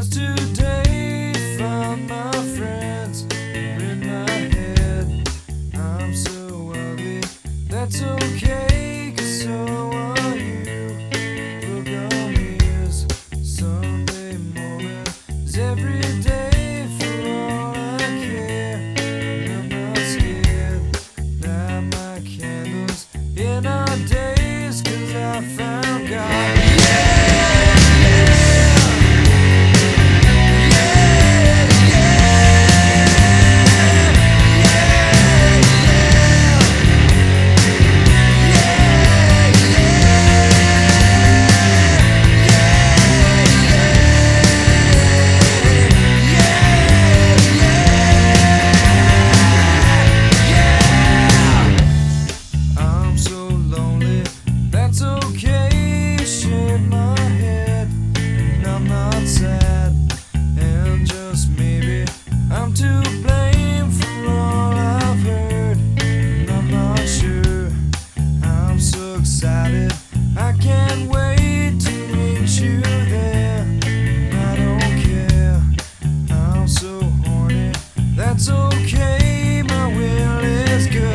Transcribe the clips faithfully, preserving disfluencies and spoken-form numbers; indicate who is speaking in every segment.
Speaker 1: 'cause today found my friends are in my head. I'm so ugly, that's okay, 'cause so are you. Look on me as Sunday morning is every day for all I care. And I'm not scared, light my candles in our days, 'cause I found God. That's okay, shake my head, and I'm not sad, and just maybe I'm to blame for all I've heard, and I'm not sure. I'm so excited, I can't wait to meet you there. I don't care, I'm so horny, that's okay, my will is good.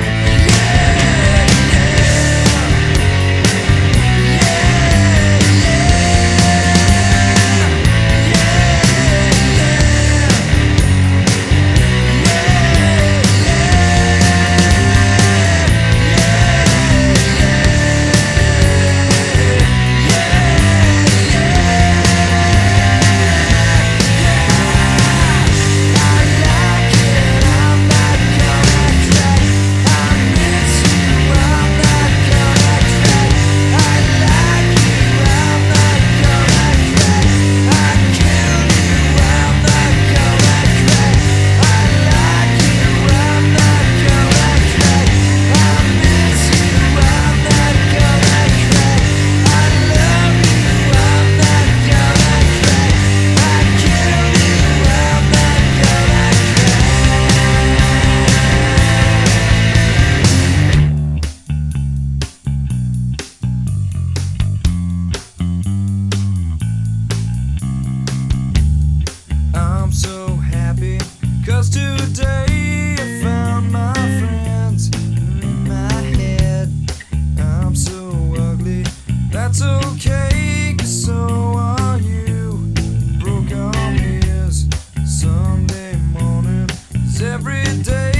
Speaker 1: I'm so happy, 'cause today I found my friends in my head. I'm so ugly, that's okay, 'cause so are you. Broke on me is Sunday morning is every day.